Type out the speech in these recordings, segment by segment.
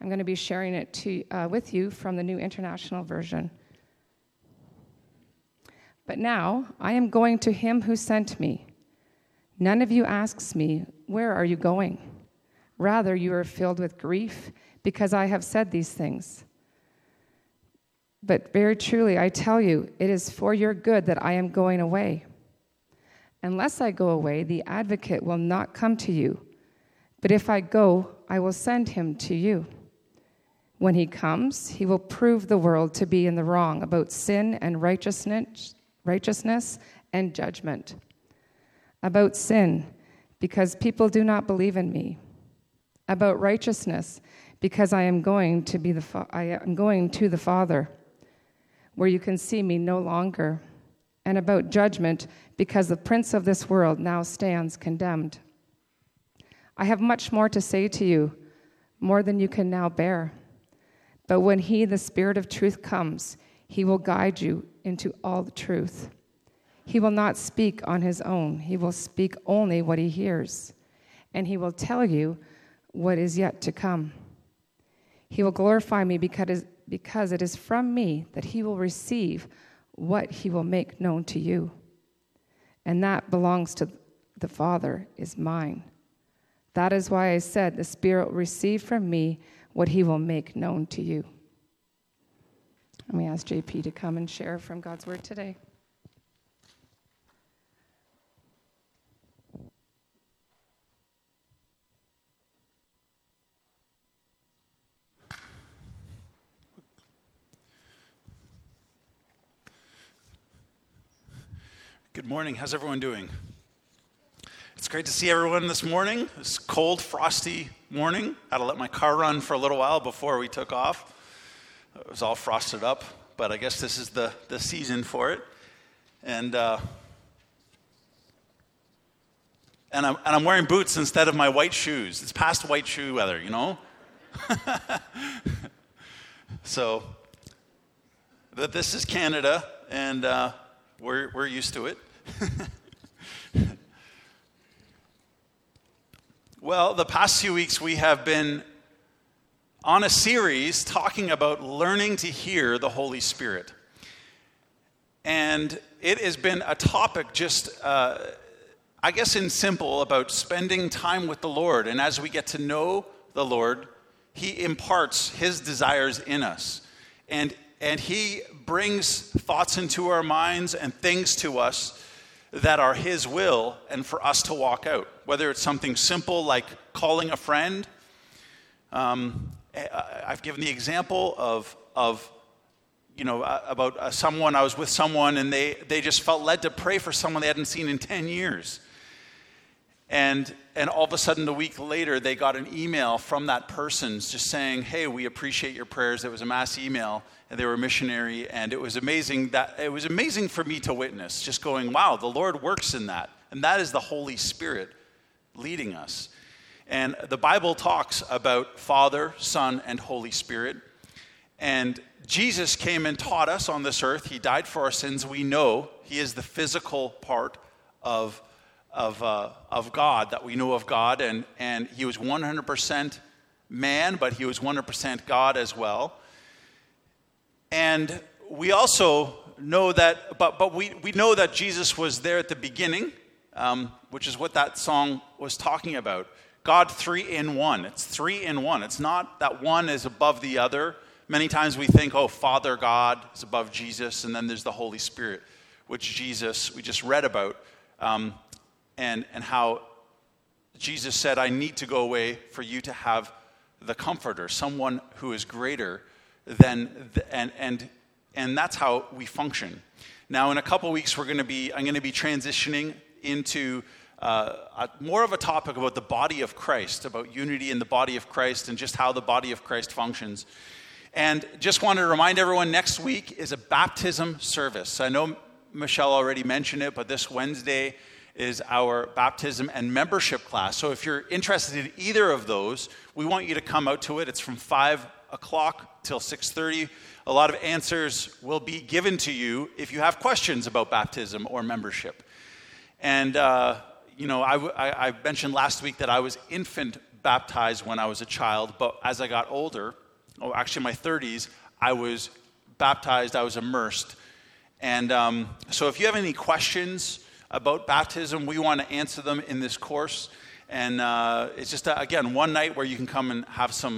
I'm going to be sharing it with you from the New International Version. But now I am going to him who sent me. None of you asks me, where are you going? Rather, you are filled with grief because I have said these things. But very truly, I tell you, it is for your good that I am going away. Unless I go away, the advocate will not come to you. But if I go, I will send him to you. When he comes, he will prove the world to be in the wrong about sin and righteousness and judgment. About sin, because people do not believe in me. About righteousness, because I am going to the Father, where you can see me no longer. And about judgment, because the prince of this world now stands condemned. I have much more to say to you, more than you can now bear. But when he, the Spirit of truth, comes, he will guide you into all the truth. He will not speak on his own. He will speak only what he hears, and he will tell you what is yet to come. He will glorify me because it is from me that he will receive what he will make known to you. And that belongs to the Father is mine. That is why I said the Spirit will receive from me what he will make known to you. Let me ask JP to come and share from God's Word today. Good morning. How's everyone doing? It's great to see everyone this morning. This cold, frosty morning. I had to let my car run for a little while before we took off. It was all frosted up, but I guess this is the season for it. And I'm wearing boots instead of my white shoes. It's past white shoe weather, you know? So, but this is Canada, and we're used to it. Well, the past few weeks we have been on a series talking about learning to hear the Holy Spirit. And it has been a topic just, I guess in simple, about spending time with the Lord. And as we get to know the Lord, he imparts his desires in us. And he brings thoughts into our minds and things to us that are his will and for us to walk out. Whether it's something simple like calling a friend. I've given the example of about someone, I was with someone and they just felt led to pray for someone they hadn't seen in 10 years. And all of a sudden, a week later, they got an email from that person just saying, hey, we appreciate your prayers. It was a mass email, and they were a missionary, and it was amazing for me to witness, just going, wow, the Lord works in that. And that is the Holy Spirit leading us. And the Bible talks about Father, Son, and Holy Spirit. And Jesus came and taught us on this earth. He died for our sins. We know he is the physical part of God, that we know of God, and he was 100% man, but he was 100% God as well. And we also know that, but we know that Jesus was there at the beginning, which is what that song was talking about. God 3 in 1. It's 3 in 1. It's not that one is above the other. Many times we think, oh, Father God is above Jesus, and then there's the Holy Spirit, which Jesus, we just read about. And how Jesus said, I need to go away for you to have the Comforter, someone who is greater than, and that's how we function. Now, in a couple weeks, I'm going to be transitioning into more of a topic about the body of Christ, about unity in the body of Christ and just how the body of Christ functions. And just wanted to remind everyone, next week is a baptism service. I know Michelle already mentioned it, but this Wednesday is our baptism and membership class. So if you're interested in either of those, we want you to come out to it. It's from 5 o'clock till 6:30. A lot of answers will be given to you if you have questions about baptism or membership. And, I mentioned last week that I was infant baptized when I was a child, but as I got older, actually in my 30s, I was baptized, I was immersed. And so if you have any questions about baptism, we want to answer them in this course. And it's just, again, one night where you can come and have some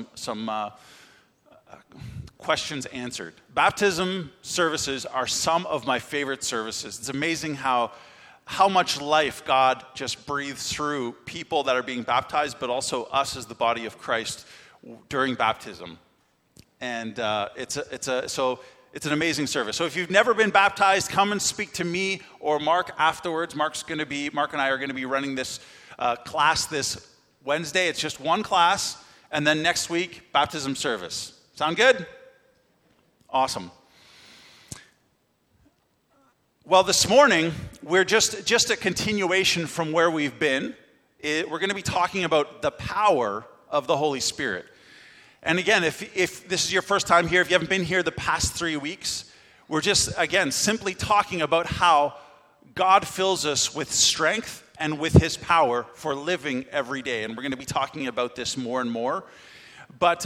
questions answered. Baptism services are some of my favorite services. It's amazing how much life God just breathes through people that are being baptized, but also us as the body of Christ during baptism. And it's an amazing service. So if you've never been baptized, come and speak to me or Mark afterwards. Mark and I are going to be running this class this Wednesday. It's just one class, and then next week, baptism service. Sound good? Awesome. Well, this morning, we're just a continuation from where we've been. We're going to be talking about the power of the Holy Spirit. And again, if this is your first time here, if you haven't been here the past 3 weeks, we're just, again, simply talking about how God fills us with strength and with his power for living every day. And we're going to be talking about this more and more. But,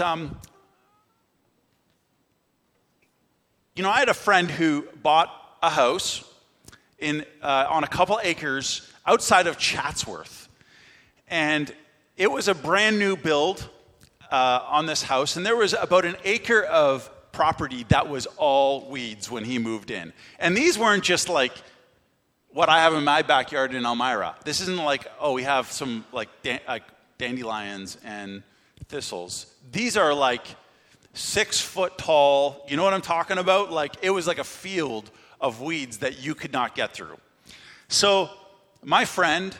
I had a friend who bought a house on a couple acres outside of Chatsworth. And it was a brand new build on this house. And there was about an acre of property that was all weeds when he moved in. And these weren't just like what I have in my backyard in Elmira. This isn't like, we have some like dandelions and thistles. These are like 6 foot tall. You know what I'm talking about? Like it was like a field of weeds that you could not get through. So my friend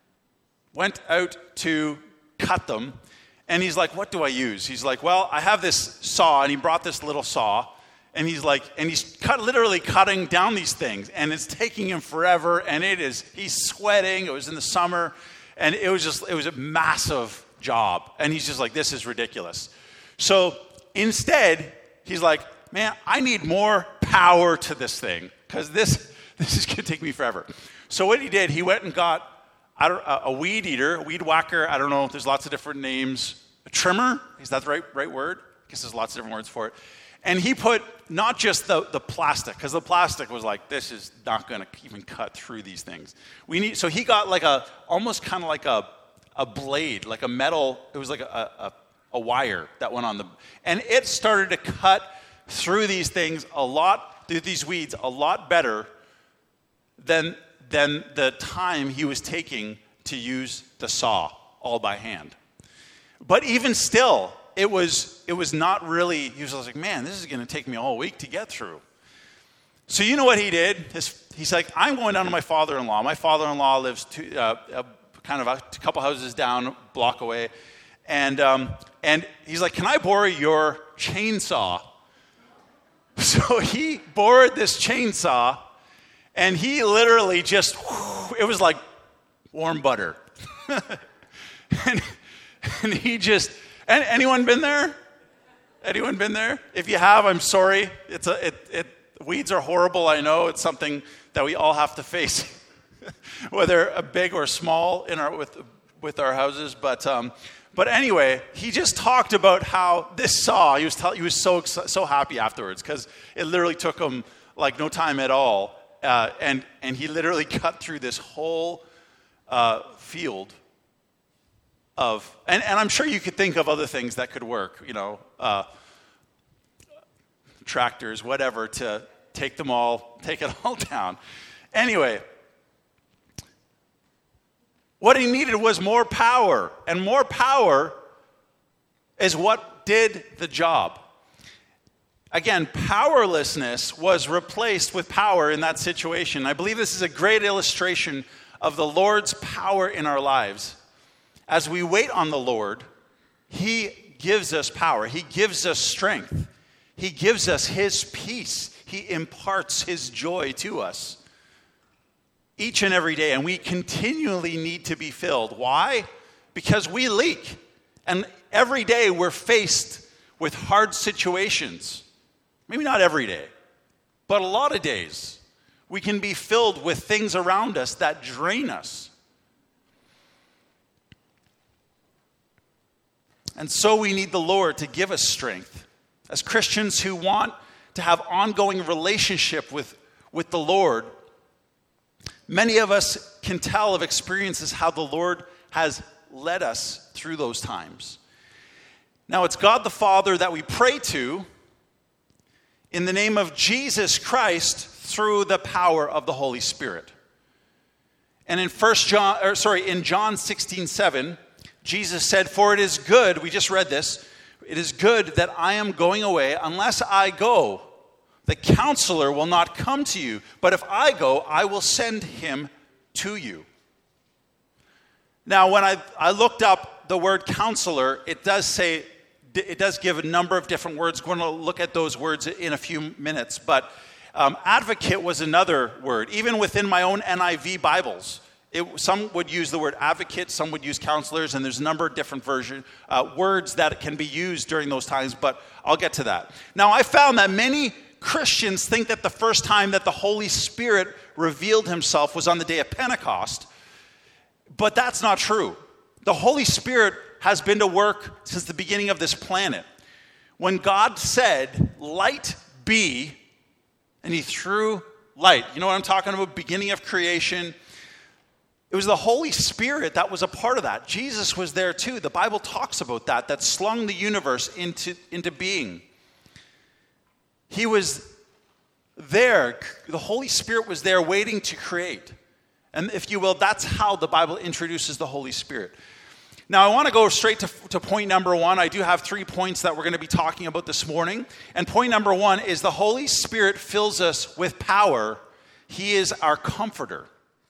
went out to cut them, and he's like, what do I use? He's like, well, I have this saw, and he brought this little saw, and he's literally cutting down these things, and it's taking him forever, and he's sweating. It was in the summer, and it was a massive job, and he's just like, this is ridiculous. So instead, he's like, man, I need more power to this thing, because this is going to take me forever. So what he did, he went and got a weed eater, a weed whacker. I don't know. There's lots of different names. A trimmer. Is that the right word? I guess there's lots of different words for it. And he put not just the plastic, because the plastic was like, this is not going to even cut through these things. So he got like almost kind of like a blade, like a metal. It was like a wire that went on and it started to cut through these things through these weeds a lot better than the time he was taking to use the saw all by hand. But even still, it was not really, he was like, man, this is going to take me all week to get through. So you know what he did? He's like, I'm going down to my father-in-law. My father-in-law lives kind of a couple houses down, a block away. And he's like, can I borrow your chainsaw? So he borrowed this chainsaw, and he literally it was like warm butter. and he just, anyone been there? Anyone been there? If you have, I'm sorry. Weeds are horrible, I know. It's something that we all have to face, whether big or small with our houses. But anyway, he just talked about how this saw, he was so happy afterwards, because it literally took him like no time at all. And he literally cut through this whole field of, and I'm sure you could think of other things that could work, tractors, whatever, to take it all down. Anyway, what he needed was more power, and more power is what did the job. Again, powerlessness was replaced with power in that situation. I believe this is a great illustration of the Lord's power in our lives. As we wait on the Lord, he gives us power. He gives us strength. He gives us his peace. He imparts his joy to us each and every day, and we continually need to be filled. Why? Because we leak, and every day we're faced with hard situations. Maybe not every day, but a lot of days we can be filled with things around us that drain us. And so we need the Lord to give us strength. As Christians who want to have ongoing relationship with the Lord, many of us can tell of experiences how the Lord has led us through those times. Now, it's God the Father that we pray to in the name of Jesus Christ through the power of the Holy Spirit. And in John 16:7, Jesus said, "For it is good," we just read this, "it is good that I am going away. Unless I go, the counselor will not come to you. But if I go, I will send him to you." Now, when I looked up the word counselor, it does give a number of different words. We're going to look at those words in a few minutes. But advocate was another word. Even within my own NIV Bibles, some would use the word advocate, some would use counselors, and there's a number of different words that can be used during those times, but I'll get to that. Now, I found that many Christians think that the first time that the Holy Spirit revealed himself was on the day of Pentecost, but that's not true. The Holy Spirit has been to work since the beginning of this planet. When God said, "Light be," and he threw light. You know what I'm talking about? Beginning of creation. It was the Holy Spirit that was a part of that. Jesus was there too. The Bible talks about that slung the universe into being. He was there. The Holy Spirit was there waiting to create. And if you will, that's how the Bible introduces the Holy Spirit. Now, I want to go straight to point number one. I do have 3 points that we're going to be talking about this morning. And point number one is the Holy Spirit fills us with power. He is our comforter.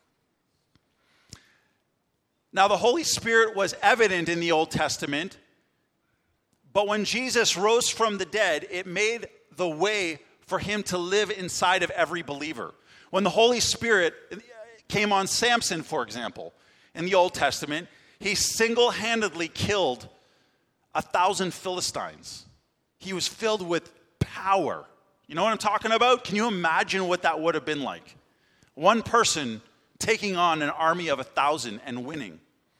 Now, the Holy Spirit was evident in the Old Testament, but when Jesus rose from the dead, it made the way for him to live inside of every believer. When the Holy Spirit came on Samson, for example, in the Old Testament, he single-handedly killed 1,000 Philistines. He was filled with power. You know what I'm talking about? Can you imagine what that would have been like? One person taking on an army of 1,000 and winning.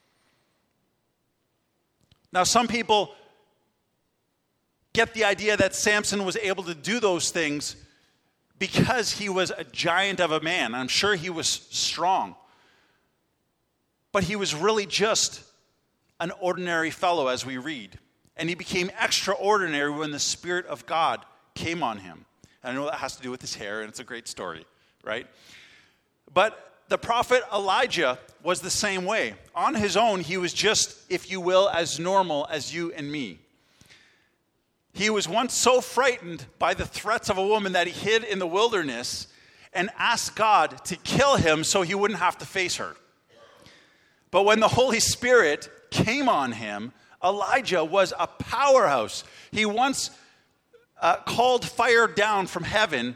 Now, some people get the idea that Samson was able to do those things because he was a giant of a man. I'm sure he was strong. But he was really just an ordinary fellow, as we read. And he became extraordinary when the Spirit of God came on him. And I know that has to do with his hair, and it's a great story, right? But the prophet Elijah was the same way. On his own, he was just, if you will, as normal as you and me. He was once so frightened by the threats of a woman that he hid in the wilderness and asked God to kill him so he wouldn't have to face her. But when the Holy Spirit came on him, Elijah was a powerhouse. He once called fire down from heaven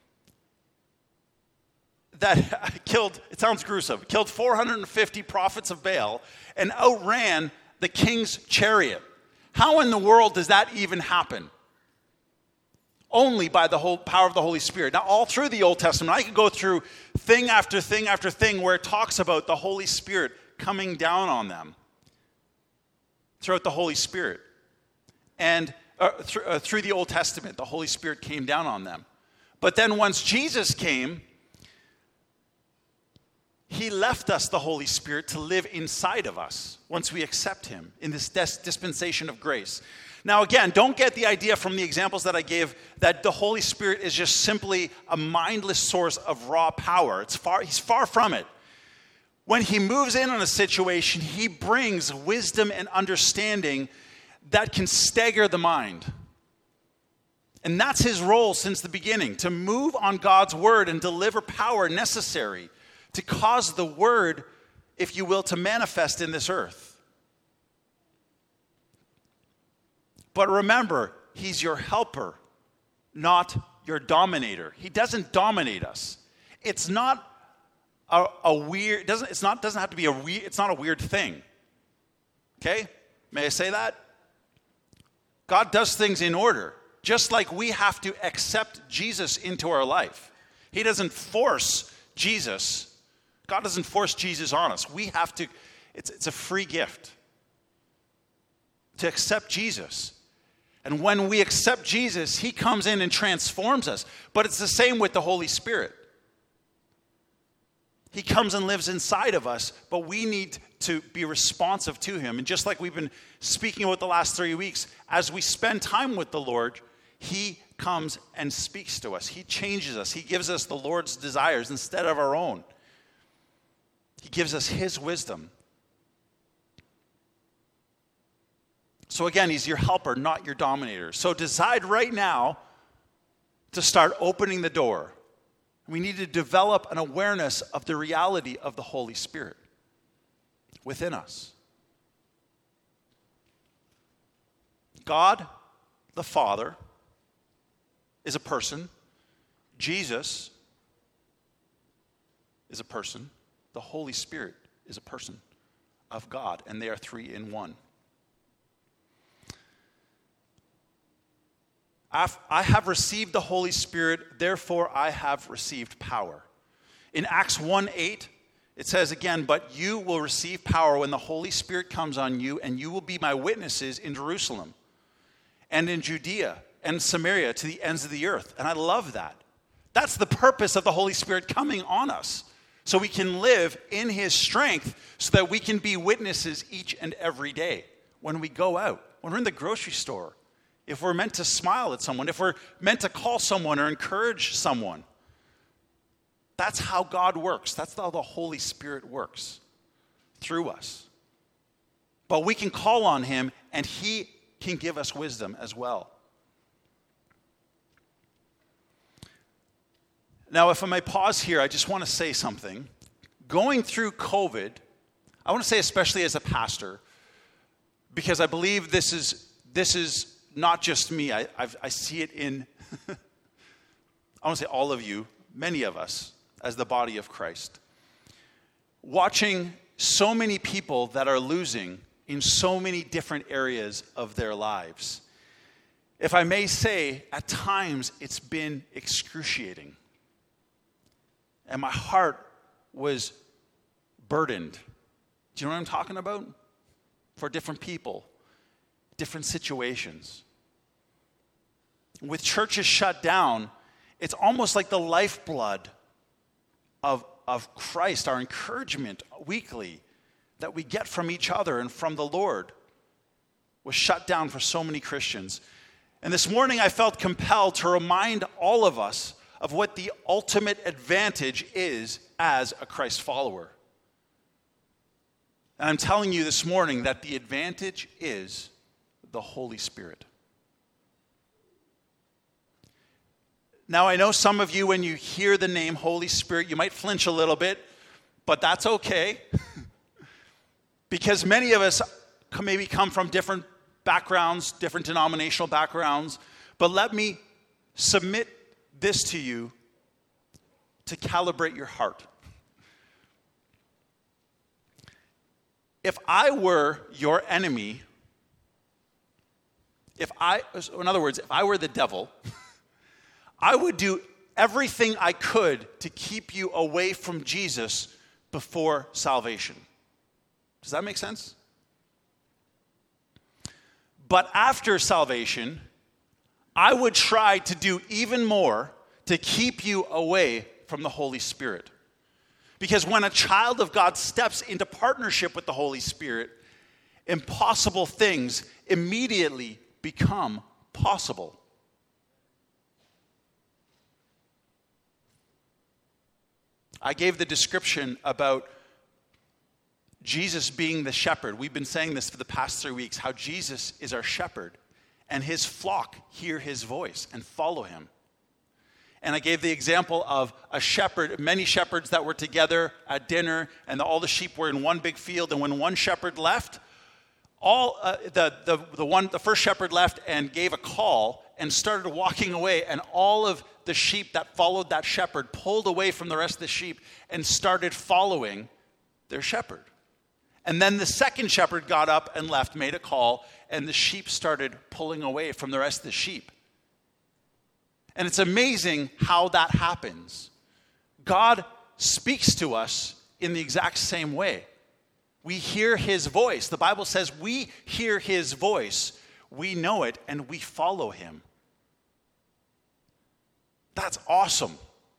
that killed, it sounds gruesome, killed 450 prophets of Baal and outran the king's chariot. How in the world does that even happen? Only by the whole power of the Holy Spirit. Now, all through the Old Testament, I could go through thing after thing after thing where it talks about the Holy Spirit coming down on them throughout the Holy Spirit. And through the Old Testament, the Holy Spirit came down on them. But then once Jesus came, he left us the Holy Spirit to live inside of us once we accept him in this dispensation of grace. Now, again, don't get the idea from the examples that I gave that the Holy Spirit is just simply a mindless source of raw power. He's far from it. When he moves in on a situation, he brings wisdom and understanding that can stagger the mind. And that's his role since the beginning, to move on God's word and deliver power necessary to cause the word, if you will, to manifest in this earth. But remember, he's your helper, not your dominator. He doesn't dominate us. It's not a weird, doesn't have to be it's not a weird thing. Okay? May I say that? God does things in order, just like we have to accept Jesus into our life. He doesn't force Jesus. God doesn't force Jesus on us. We have to, it's a free gift. to accept Jesus. And when we accept Jesus, he comes in and transforms us. But it's the same with the Holy Spirit. He comes and lives inside of us, but we need to be responsive to him. And just like we've been speaking about the last 3 weeks, as we spend time with the Lord, he comes and speaks to us. He changes us. He gives us the Lord's desires instead of our own. He gives us his wisdom. So again, he's your helper, not your dominator. So decide right now to start opening the door. We need to develop an awareness of the reality of the Holy Spirit within us. God, the Father, is a person. Jesus is a person. The Holy Spirit is a person of God, and they are three in one. I have received the Holy Spirit, therefore I have received power. In Acts 1:8, it says again, but you will receive power when the Holy Spirit comes on you, and you will be my witnesses in Jerusalem and in Judea and Samaria to the ends of the earth. And I love that. That's the purpose of the Holy Spirit coming on us, so we can live in his strength, so that we can be witnesses each and every day when we go out, when we're in the grocery store, if we're meant to smile at someone, if we're meant to call someone or encourage someone. That's how God works. That's how the Holy Spirit works through us. But we can call on him, and he can give us wisdom as well. Now, if I may pause here, I just want to say something. Going through COVID, I want to say especially as a pastor, because I believe this is not just me. I see it in, I want to say all of you, many of us, as the body of Christ. Watching so many people that are losing in so many different areas of their lives. If I may say, at times it's been excruciating. And my heart was burdened. Do you know what I'm talking about? For different people, different situations. With churches shut down, it's almost like the lifeblood of Christ, our encouragement weekly that we get from each other and from the Lord, was shut down for so many Christians. And this morning I felt compelled to remind all of us of what the ultimate advantage is as a Christ follower. And I'm telling you this morning that the advantage is the Holy Spirit. Now, I know some of you, when you hear the name Holy Spirit, you might flinch a little bit, but that's okay. Because many of us maybe come from different backgrounds, different denominational backgrounds. But let me submit this to you to calibrate your heart. If I were your enemy, in other words, if I were the devil, I would do everything I could to keep you away from Jesus before salvation. Does that make sense? But after salvation, I would try to do even more to keep you away from the Holy Spirit. Because when a child of God steps into partnership with the Holy Spirit, impossible things immediately become possible. I gave the description about Jesus being the shepherd. We've been saying this for the past 3 weeks, how Jesus is our shepherd, and his flock hear his voice and follow him. And I gave the example of a shepherd, many shepherds that were together at dinner, and all the sheep were in one big field. And when one shepherd left, the first shepherd left and gave a call and started walking away, and all of the sheep that followed that shepherd pulled away from the rest of the sheep and started following their shepherd. And then the second shepherd got up and left, made a call, and the sheep started pulling away from the rest of the sheep. And it's amazing how that happens. God speaks to us in the exact same way. We hear his voice. The Bible says we hear his voice. We know it and we follow him. That's awesome.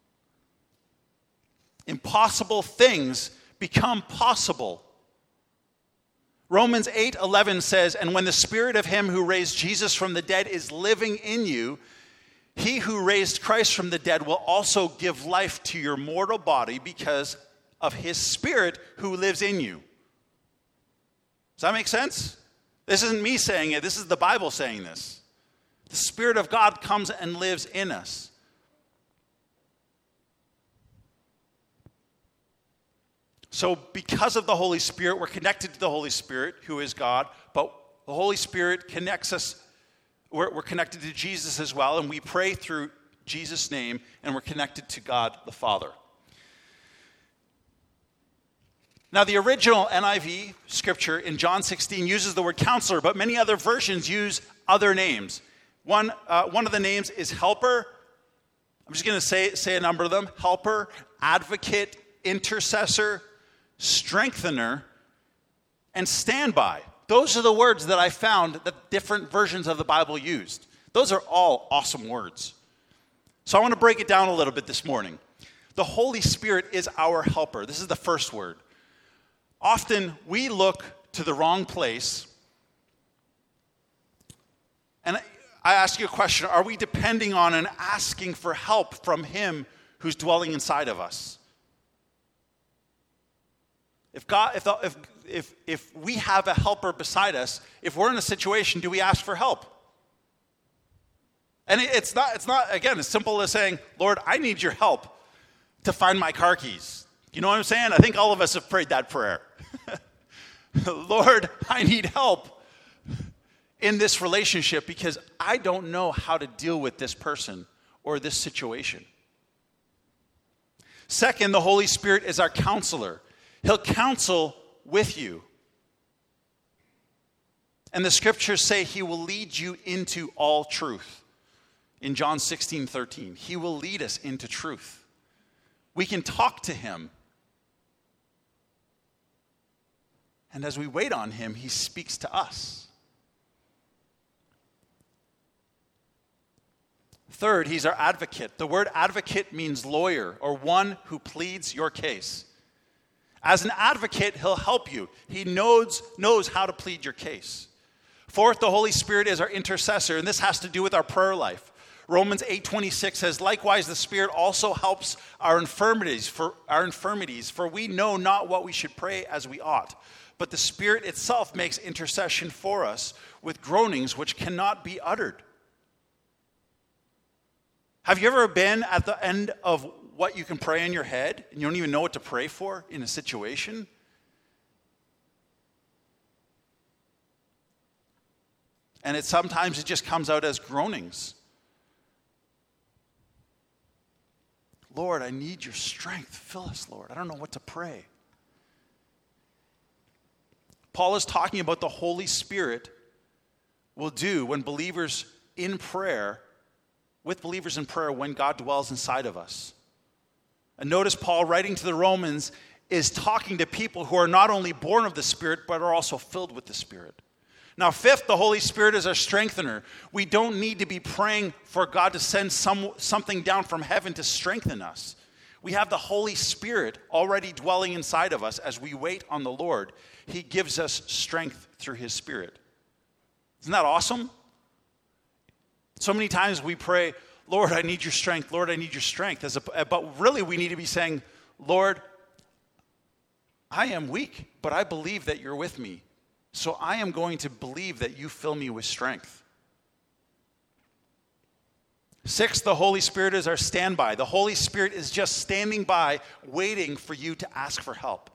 Impossible things become possible. Romans 8:11 says, "And when the spirit of him who raised Jesus from the dead is living in you, he who raised Christ from the dead will also give life to your mortal body because of his spirit who lives in you." Does that make sense? This isn't me saying it. This is the Bible saying this. The Spirit of God comes and lives in us. So because of the Holy Spirit, we're connected to the Holy Spirit, who is God, but the Holy Spirit connects us. We're connected to Jesus as well, and we pray through Jesus' name, and we're connected to God the Father. Now, the original NIV scripture in John 16 uses the word counselor, but many other versions use other names. One of the names is helper. I'm just going to say a number of them. Helper, advocate, intercessor, strengthener, and standby. Those are the words that I found that different versions of the Bible used. Those are all awesome words. So I want to break it down a little bit this morning. The Holy Spirit is our helper. This is the first word. Often we look to the wrong place. And I ask you a question. Are we depending on and asking for help from him who's dwelling inside of us? If we have a helper beside us, if we're in a situation, do we ask for help? And it's not again, as simple as saying, Lord, I need your help to find my car keys. You know what I'm saying? I think all of us have prayed that prayer. Lord, I need help in this relationship because I don't know how to deal with this person or this situation. Second, the Holy Spirit is our counselor. He'll counsel with you. And the scriptures say he will lead you into all truth. In John 16:13, he will lead us into truth. We can talk to him. And as we wait on him, he speaks to us. Third, he's our advocate. The word advocate means lawyer or one who pleads your case. As an advocate, he'll help you. He knows how to plead your case. Fourth, the Holy Spirit is our intercessor, and this has to do with our prayer life. Romans 8:26 says, likewise, the Spirit also helps our infirmities, for we know not what we should pray as we ought. But the Spirit itself makes intercession for us with groanings which cannot be uttered. Have you ever been at the end of what you can pray in your head and you don't even know what to pray for in a situation? And sometimes it just comes out as groanings. Lord, I need your strength. Fill us, Lord. I don't know what to pray. Paul is talking about the Holy Spirit will do when believers in prayer, with believers in prayer, when God dwells inside of us. And notice Paul, writing to the Romans, is talking to people who are not only born of the Spirit, but are also filled with the Spirit. Now, fifth, the Holy Spirit is our strengthener. We don't need to be praying for God to send something down from heaven to strengthen us. We have the Holy Spirit already dwelling inside of us as we wait on the Lord. He gives us strength through his Spirit. Isn't that awesome? So many times we pray, Lord, I need your strength. Lord, I need your strength. But really we need to be saying, Lord, I am weak, but I believe that you're with me. So I am going to believe that you fill me with strength. Sixth, the Holy Spirit is our standby. The Holy Spirit is just standing by, waiting for you to ask for help.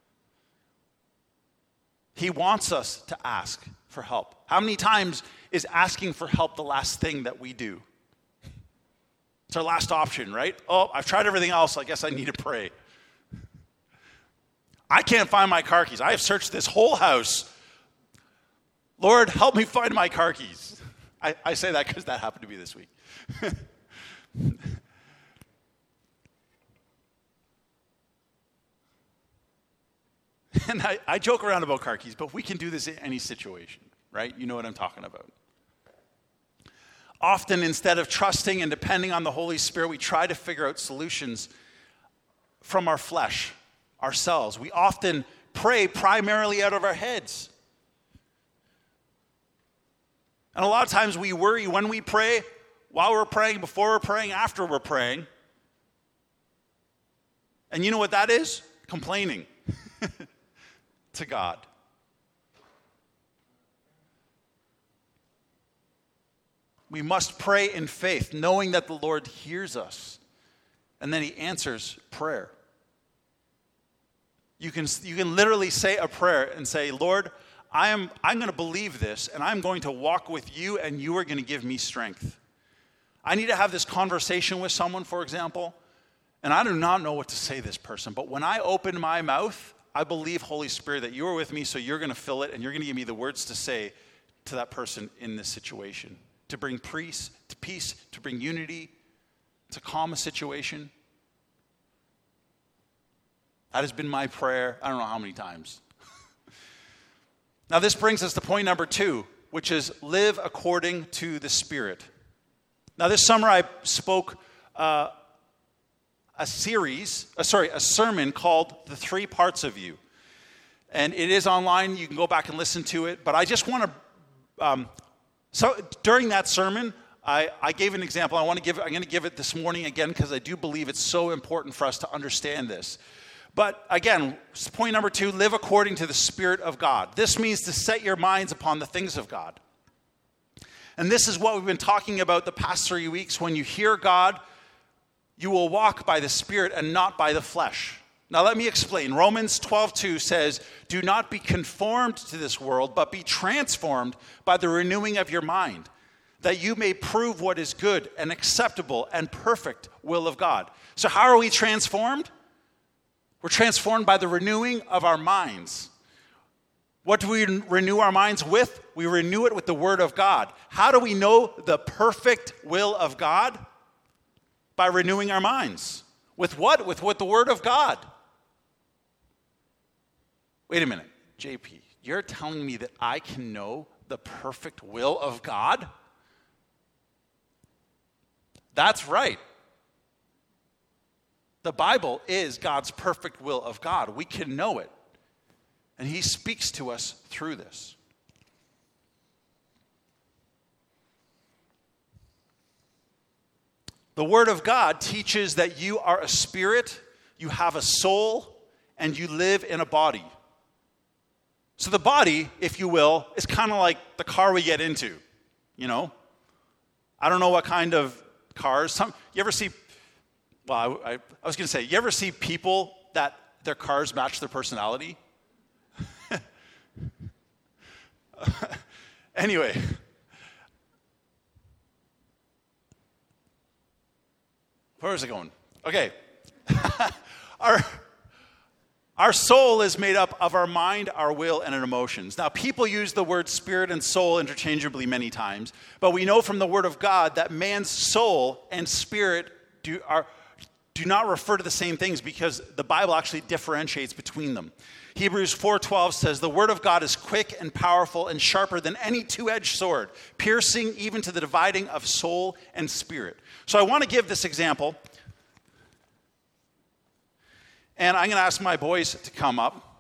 He wants us to ask for help. How many times is asking for help the last thing that we do? It's our last option, right? Oh, I've tried everything else. I guess I need to pray. I can't find my car keys. I have searched this whole house. Lord, help me find my car keys. I say that because that happened to me this week. And I joke around about car keys, but we can do this in any situation, right? You know what I'm talking about. Often, instead of trusting and depending on the Holy Spirit, we try to figure out solutions from our flesh, ourselves. We often pray primarily out of our heads. And a lot of times we worry when we pray, while we're praying, before we're praying, after we're praying. And you know what that is? Complaining to God. We must pray in faith, knowing that the Lord hears us and then he answers prayer. You can literally say a prayer and say, Lord, I'm going to believe this, and I'm going to walk with you, and you are going to give me strength. I need to have this conversation with someone, for example, and I do not know what to say to this person, but when I open my mouth, I believe, Holy Spirit, that you are with me, so you're going to fill it, and you're going to give me the words to say to that person in this situation, to bring peace, to bring unity, to calm a situation. That has been my prayer, I don't know how many times. Now this brings us to point number 2, which is live according to the Spirit. Now this summer I spoke a sermon called The 3 Parts of You. And it is online, you can go back and listen to it. But I just want to, so during that sermon, I gave an example. I'm going to give it this morning again because I do believe it's so important for us to understand this. But again, point number 2, live according to the Spirit of God. This means to set your minds upon the things of God. And this is what we've been talking about the past 3 weeks. When you hear God, you will walk by the Spirit and not by the flesh. Now let me explain. Romans 12:2 says, do not be conformed to this world, but be transformed by the renewing of your mind, that you may prove what is good and acceptable and perfect will of God. So how are we transformed? We're transformed by the renewing of our minds. What do we renew our minds with? We renew it with the Word of God. How do we know the perfect will of God? By renewing our minds. With what? With the Word of God. Wait a minute, JP, you're telling me that I can know the perfect will of God? That's right. The Bible is God's perfect will of God. We can know it. And he speaks to us through this. The Word of God teaches that you are a spirit, you have a soul, and you live in a body. So the body, if you will, is kind of like the car we get into, you know? I don't know what kind of cars. You ever see, well, I was going to say, you ever see people that their cars match their personality? Anyway. Where is it going? Okay. Our soul is made up of our mind, our will, and our emotions. Now, people use the word spirit and soul interchangeably many times, but we know from the Word of God that man's soul and spirit do not refer to the same things because the Bible actually differentiates between them. Hebrews 4:12 says, the Word of God is quick and powerful and sharper than any two-edged sword, piercing even to the dividing of soul and spirit. So I want to give this example. And I'm going to ask my boys to come up.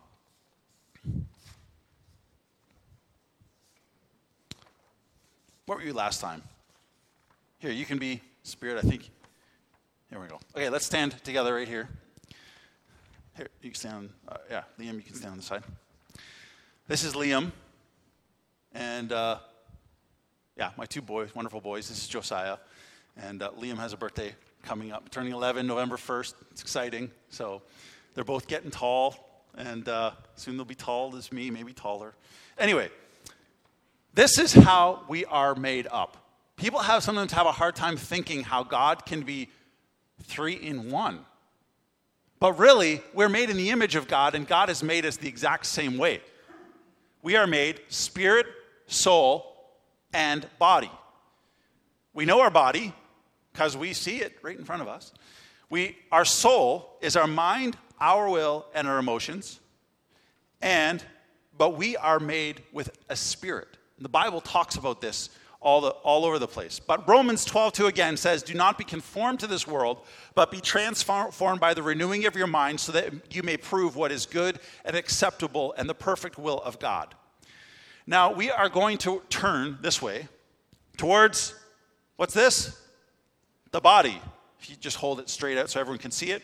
What were you last time? Here, you can be spirit, I think. Here we go. Okay, let's stand together right here. Here, you can stand. Liam, you can stand on the side. This is Liam. And, my 2 boys, wonderful boys. This is Josiah. And Liam has a birthday coming up, turning 11, November 1st. It's exciting. So they're both getting tall, and soon they'll be tall as me, maybe taller. Anyway, this is how we are made up. People sometimes have a hard time thinking how God can be 3 in 1. But really, we're made in the image of God, and God has made us the exact same way. We are made spirit, soul, and body. We know our body because we see it right in front of us. Our soul is our mind, our will, and our emotions. but we are made with a spirit. The Bible talks about this all over the place. But Romans 12:2 again says, do not be conformed to this world, but be transformed by the renewing of your mind so that you may prove what is good and acceptable and the perfect will of God. Now, we are going to turn this way towards, what's this? The body. If you just hold it straight out so everyone can see it.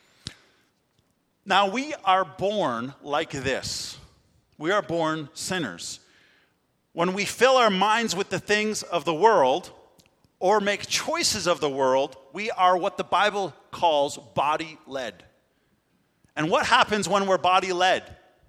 Now, we are born like this. We are born sinners. When we fill our minds with the things of the world or make choices of the world, we are what the Bible calls body-led. And what happens when we're body-led?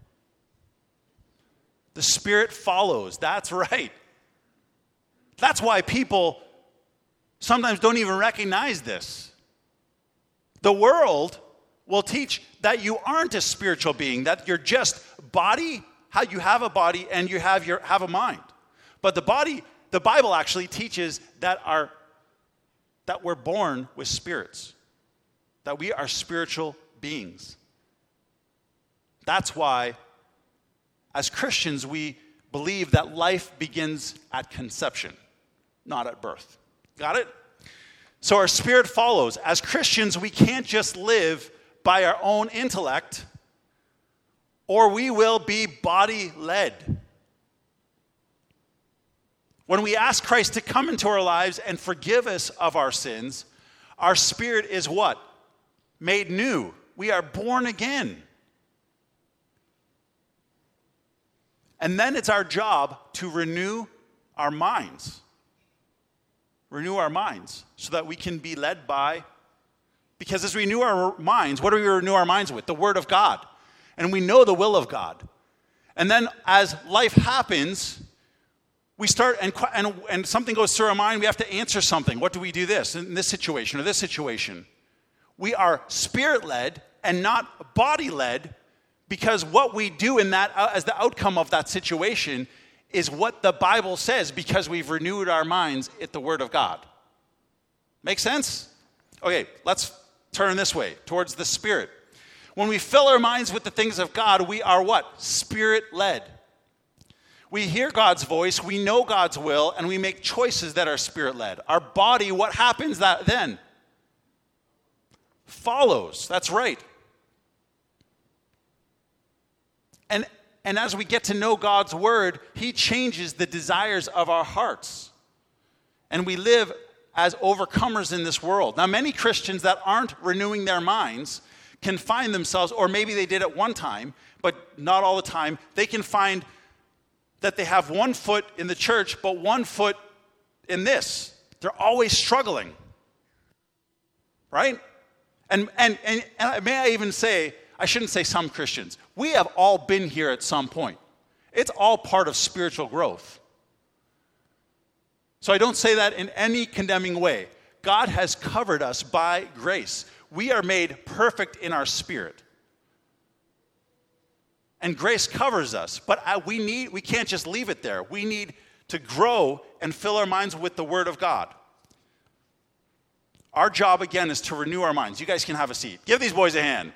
The Spirit follows. That's right. That's why people sometimes don't even recognize this. The world will teach that you aren't a spiritual being, that you're just body, how you have a body and you have a mind. But the Bible actually teaches that we're born with spirits, that we are spiritual beings. That's why, as Christians, we believe that life begins at conception, not at birth. Got it? So our spirit follows. As Christians, we can't just live by our own intellect, or we will be body-led. When we ask Christ to come into our lives and forgive us of our sins, our spirit is what? Made new. We are born again. And then it's our job to renew our minds. Renew our minds so that we can be led by, because as we renew our minds, what do we renew our minds with? The Word of God. And we know the will of God. And then as life happens, we start, and something goes through our mind, we have to answer something. What do we do this in this situation or this situation? We are spirit-led and not body-led, because what we do in that as the outcome of that situation is what the Bible says, because we've renewed our minds at the Word of God. Make sense? Okay, let's turn this way, towards the Spirit. When we fill our minds with the things of God, we are what? Spirit-led. We hear God's voice, we know God's will, and we make choices that are Spirit-led. Our body, what happens then? Follows. That's right. And as we get to know God's Word, He changes the desires of our hearts. And we live as overcomers in this world. Now, many Christians that aren't renewing their minds can find themselves, or maybe they did at one time, but not all the time, they can find that they have one foot in the church, but one foot in this. They're always struggling. Right? And may I even say, I shouldn't say some Christians. We have all been here at some point. It's all part of spiritual growth. So I don't say that in any condemning way. God has covered us by grace. We are made perfect in our spirit. And grace covers us. But we can't just leave it there. We need to grow and fill our minds with the Word of God. Our job, again, is to renew our minds. You guys can have a seat. Give these boys a hand.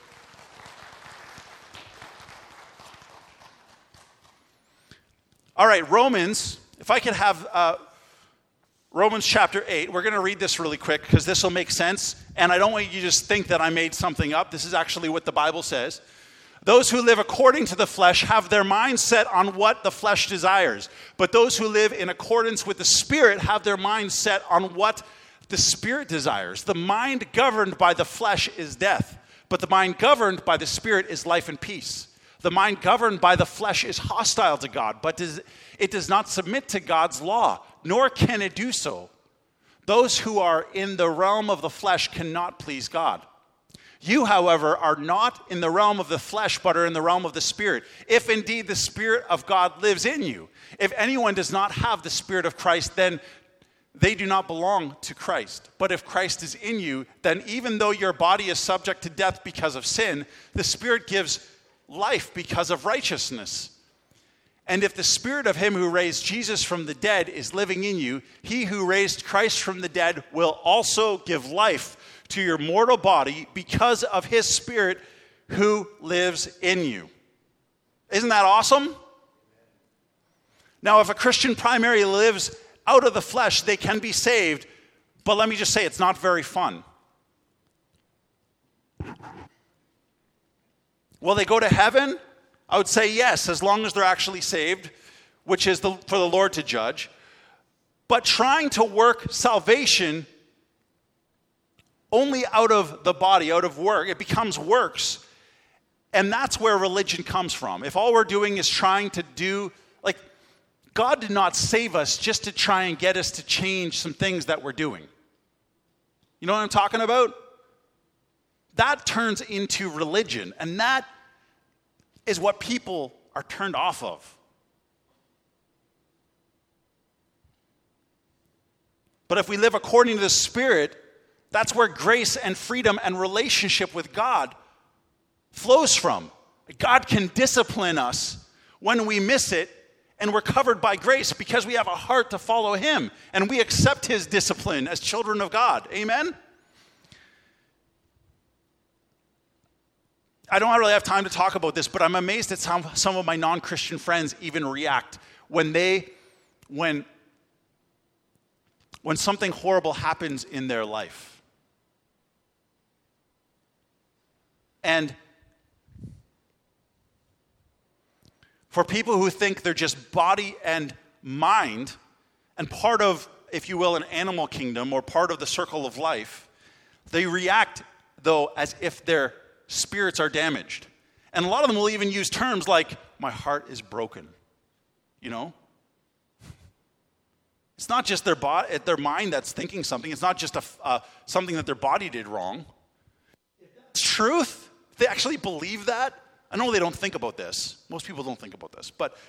All right, Romans, if I could have Romans chapter 8. We're going to read this really quick because this will make sense. And I don't want you to just think that I made something up. This is actually what the Bible says. Those who live according to the flesh have their mind set on what the flesh desires. But those who live in accordance with the Spirit have their mind set on what the Spirit desires. The mind governed by the flesh is death, but the mind governed by the Spirit is life and peace. The mind governed by the flesh is hostile to God, but it does not submit to God's law, nor can it do so. Those who are in the realm of the flesh cannot please God. You, however, are not in the realm of the flesh, but are in the realm of the Spirit, if indeed the Spirit of God lives in you. If anyone does not have the Spirit of Christ, then they do not belong to Christ. But if Christ is in you, then even though your body is subject to death because of sin, the Spirit gives life because of righteousness. And if the Spirit of him who raised Jesus from the dead is living in you, he who raised Christ from the dead will also give life to your mortal body because of his Spirit who lives in you. Isn't that awesome? Now, if a Christian primarily lives out of the flesh, they can be saved, but let me just say, it's not very fun. Will they go to heaven? I would say yes, as long as they're actually saved, which is for the Lord to judge. But trying to work salvation only out of the body, out of work, it becomes works. And that's where religion comes from. If all we're doing is trying to do, like, God did not save us just to try and get us to change some things that we're doing. You know what I'm talking about? That turns into religion, and that is what people are turned off of. But if we live according to the Spirit, that's where grace and freedom and relationship with God flows from. God can discipline us when we miss it, and we're covered by grace because we have a heart to follow Him, and we accept His discipline as children of God. Amen? I don't really have time to talk about this, but I'm amazed at some of my non-Christian friends even react when something horrible happens in their life. And for people who think they're just body and mind, and part of, if you will, an animal kingdom or part of the circle of life, they react, though, as if their spirits are damaged. And a lot of them will even use terms like, my heart is broken. You know? It's not just their mind that's thinking something. It's not just something that their body did wrong. If that's truth, if they actually believe that, I know they don't think about this. Most people don't think about this. But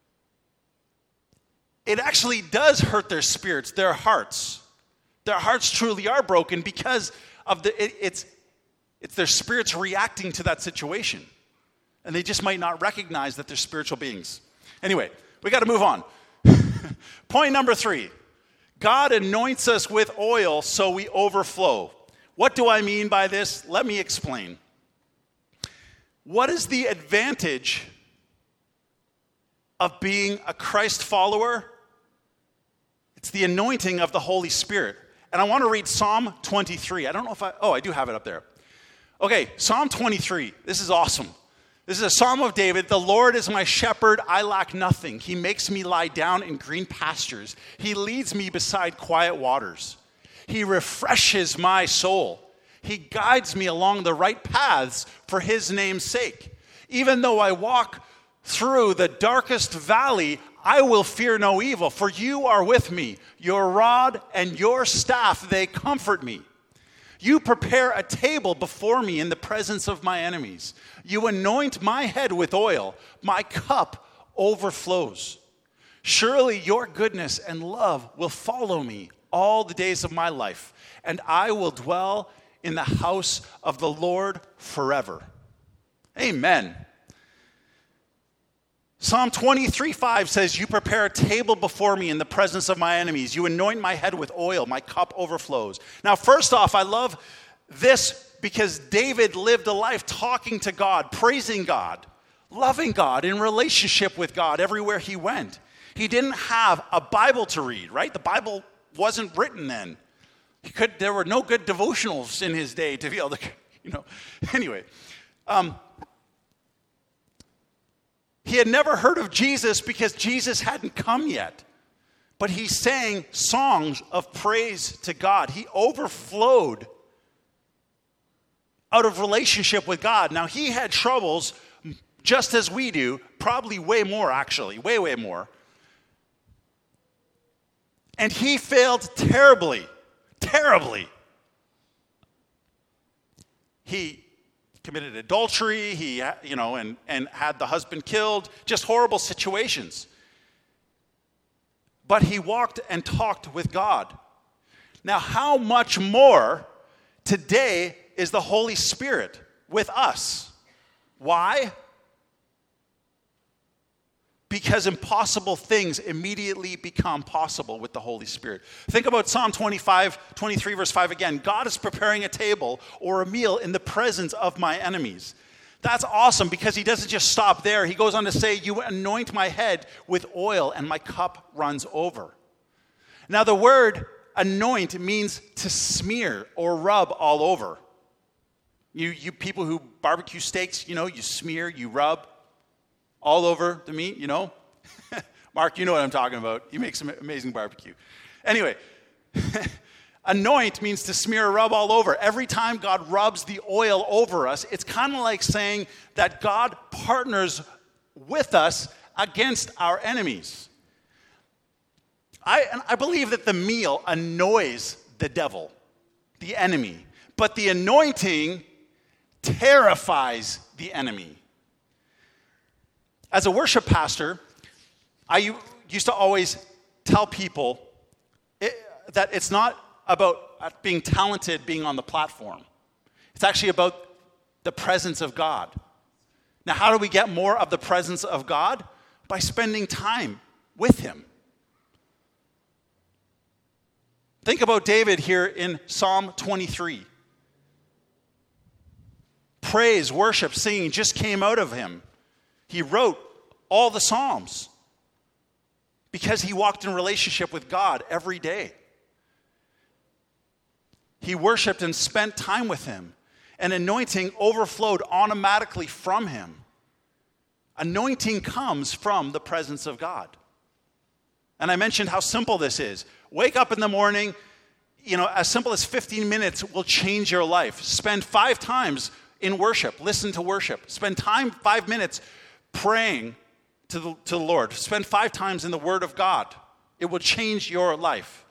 it actually does hurt their spirits, their hearts. Their hearts truly are broken because of it's their spirits reacting to that situation. And they just might not recognize that they're spiritual beings. Anyway, we got to move on. Point number 3. God anoints us with oil so we overflow. What do I mean by this? Let me explain. What is the advantage of being a Christ follower? It's the anointing of the Holy Spirit. And I want to read Psalm 23. I don't know if I do have it up there. Okay, Psalm 23. This is awesome. This is a Psalm of David. The Lord is my shepherd, I lack nothing. He makes me lie down in green pastures. He leads me beside quiet waters. He refreshes my soul. He guides me along the right paths for His name's sake. Even though I walk through the darkest valley, I will fear no evil, for You are with me. Your rod and Your staff, they comfort me. You prepare a table before me in the presence of my enemies. You anoint my head with oil. My cup overflows. Surely Your goodness and love will follow me all the days of my life, and I will dwell in the house of the Lord forever. Amen. Psalm 23:5 says, You prepare a table before me in the presence of my enemies. You anoint my head with oil. My cup overflows. Now, first off, I love this because David lived a life talking to God, praising God, loving God, in relationship with God everywhere he went. He didn't have a Bible to read, right? The Bible wasn't written then. There were no good devotionals in his day to be able to, Anyway, he had never heard of Jesus because Jesus hadn't come yet. But he sang songs of praise to God. He overflowed out of relationship with God. Now, he had troubles just as we do, probably way more actually, way, way more. And he failed terribly, terribly. He committed adultery, and had the husband killed, just horrible situations. But he walked and talked with God. Now, how much more today is the Holy Spirit with us? Why? Because impossible things immediately become possible with the Holy Spirit. Think about Psalm 23, verse 5 again. God is preparing a table or a meal in the presence of my enemies. That's awesome because he doesn't just stop there. He goes on to say, you anoint my head with oil and my cup runs over. Now the word anoint means to smear or rub all over. You people who barbecue steaks, you smear, you rub all over the meat, Mark, you know what I'm talking about. You make some amazing barbecue. Anyway, anoint means to smear or rub all over. Every time God rubs the oil over us, it's kind of like saying that God partners with us against our enemies. I believe that the meal annoys the devil, the enemy, but the anointing terrifies the enemy. As a worship pastor, I used to always tell people that it's not about being talented, being on the platform. It's actually about the presence of God. Now, how do we get more of the presence of God? By spending time with him. Think about David here in Psalm 23. Praise, worship, singing just came out of him. He wrote all the Psalms because he walked in relationship with God every day. He worshiped and spent time with him, and anointing overflowed automatically from him. Anointing comes from the presence of God. And I mentioned how simple this is. Wake up in the morning, as simple as 15 minutes will change your life. Spend 5 times in worship. Listen to worship. Spend 5 minutes praying to the Lord. Spend 5 times in the Word of God. It will change your life.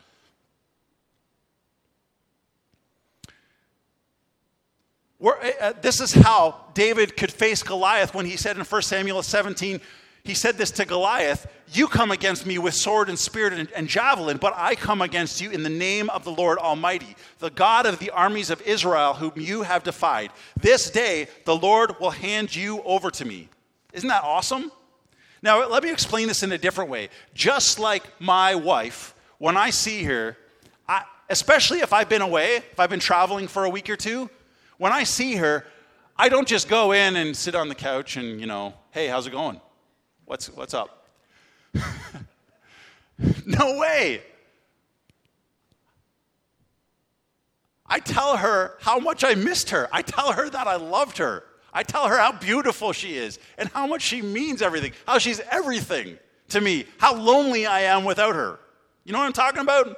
This is how David could face Goliath when he said in 1 Samuel 17, he said this to Goliath, you come against me with sword and spear and javelin, but I come against you in the name of the Lord Almighty, the God of the armies of Israel, whom you have defied. This day the Lord will hand you over to me. Isn't that awesome? Now, let me explain this in a different way. Just like my wife, when I see her, especially if I've been away, if I've been traveling for a week or two, when I see her, I don't just go in and sit on the couch and, hey, how's it going? What's up? No way. I tell her how much I missed her. I tell her that I loved her. I tell her how beautiful she is and how much she means everything, how she's everything to me, how lonely I am without her. You know what I'm talking about?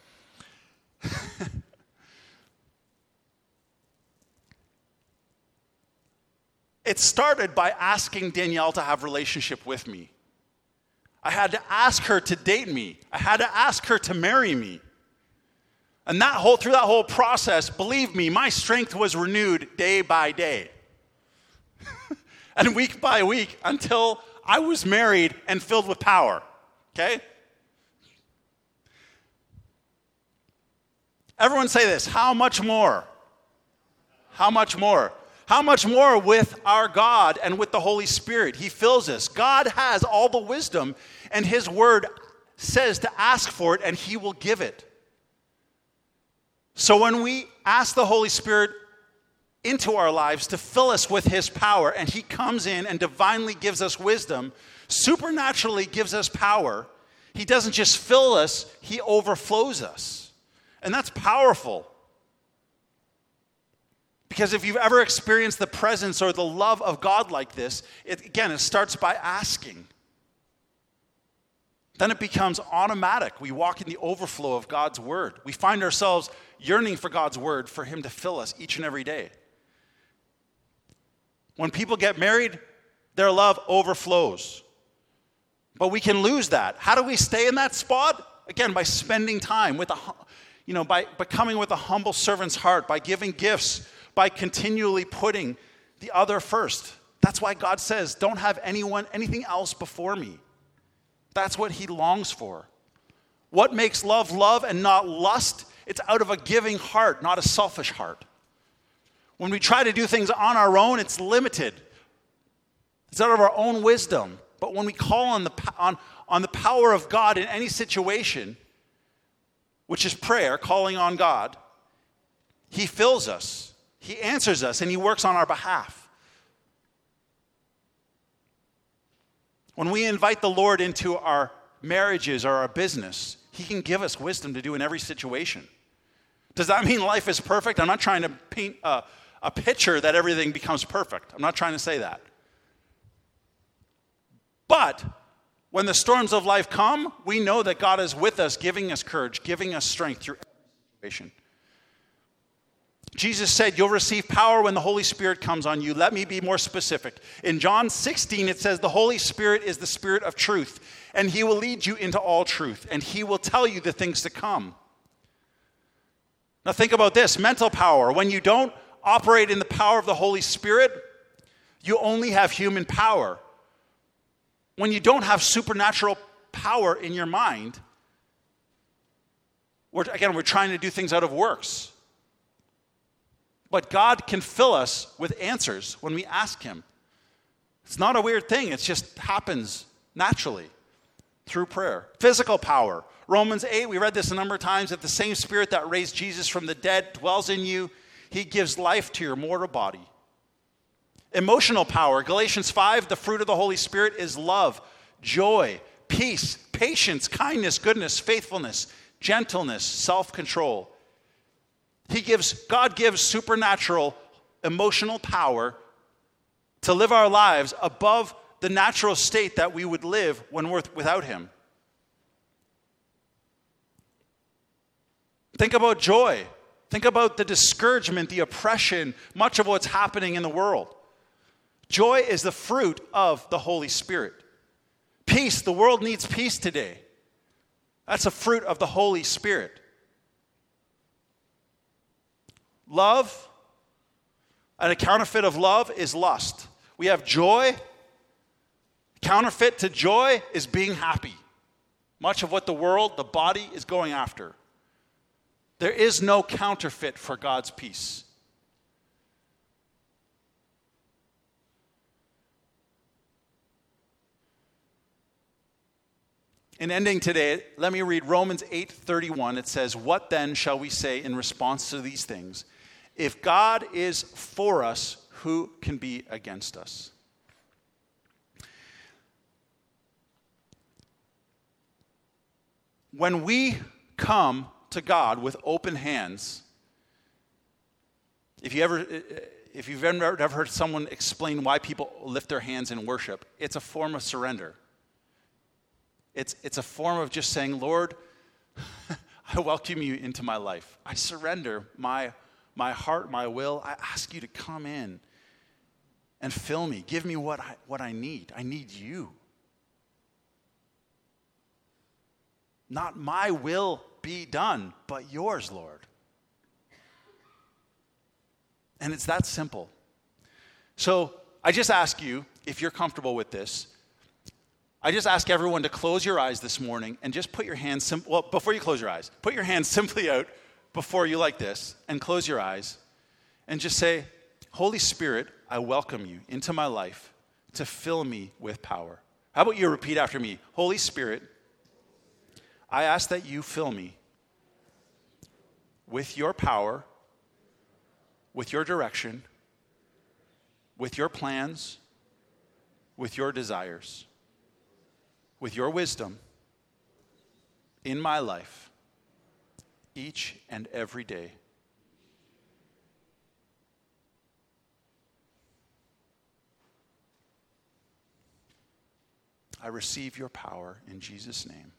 It started by asking Danielle to have a relationship with me. I had to ask her to date me. I had to ask her to marry me. And through that whole process, believe me, my strength was renewed day by day. And week by week until I was married and filled with power. Okay? Everyone say this, how much more? How much more? How much more with our God and with the Holy Spirit? He fills us. God has all the wisdom, and his word says to ask for it, and he will give it. So when we ask the Holy Spirit into our lives to fill us with his power, and he comes in and divinely gives us wisdom, supernaturally gives us power, he doesn't just fill us, he overflows us. And that's powerful. Because if you've ever experienced the presence or the love of God like this, it starts by asking. Then it becomes automatic. We walk in the overflow of God's word. We find ourselves yearning for God's word, for him to fill us each and every day. When people get married, their love overflows. But we can lose that. How do we stay in that spot? Again, by spending time with by coming with a humble servant's heart, by giving gifts, by continually putting the other first. That's why God says, don't have anything else before me. That's what he longs for. What makes love love and not lust? It's out of a giving heart, not a selfish heart. When we try to do things on our own, it's limited. It's out of our own wisdom. But when we call on the power of God in any situation, which is prayer, calling on God, he fills us. He answers us, and he works on our behalf. When we invite the Lord into our marriages or our business, he can give us wisdom to do in every situation. Does that mean life is perfect? I'm not trying to paint a picture that everything becomes perfect. I'm not trying to say that. But when the storms of life come, we know that God is with us, giving us courage, giving us strength through every situation. Jesus said, you'll receive power when the Holy Spirit comes on you. Let me be more specific. In John 16, it says, the Holy Spirit is the Spirit of truth, and he will lead you into all truth, and he will tell you the things to come. Now think about this, mental power. When you don't operate in the power of the Holy Spirit, you only have human power. When you don't have supernatural power in your mind, we're trying to do things out of works. But God can fill us with answers when we ask him. It's not a weird thing. It just happens naturally through prayer. Physical power. Romans 8, we read this a number of times, that the same Spirit that raised Jesus from the dead dwells in you. He gives life to your mortal body. Emotional power. Galatians 5, the fruit of the Holy Spirit is love, joy, peace, patience, kindness, goodness, faithfulness, gentleness, self-control. God gives supernatural emotional power to live our lives above the natural state that we would live when we're without him. Think about joy. Think about the discouragement, the oppression, much of what's happening in the world. Joy is the fruit of the Holy Spirit. Peace, the world needs peace today. That's a fruit of the Holy Spirit. Love, and a counterfeit of love is lust. We have joy. Counterfeit to joy is being happy. Much of what the world, the body, is going after. There is no counterfeit for God's peace. In ending today, let me read Romans 8:31. It says, what then shall we say in response to these things? If God is for us, who can be against us? When we come to God with open hands, if you've ever heard someone explain why people lift their hands in worship, it's a form of surrender. It's a form of just saying, Lord, I welcome you into my life. I surrender my heart, my will. I ask you to come in and fill me. Give me what I need. I need you. Not my will be done, but yours, Lord. And it's that simple. So I just ask you, if you're comfortable with this, I just ask everyone to close your eyes this morning and just put your hands, before you close your eyes, put your hands simply out before you like this and close your eyes and just say, Holy Spirit, I welcome you into my life to fill me with power. How about you repeat after me? Holy Spirit, I ask that you fill me with your power, with your direction, with your plans, with your desires, with your wisdom in my life each and every day. I receive your power in Jesus' name.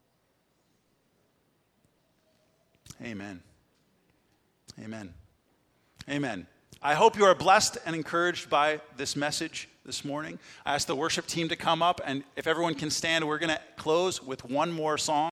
Amen. Amen. Amen. I hope you are blessed and encouraged by this message this morning. I asked the worship team to come up, and if everyone can stand, we're going to close with one more song.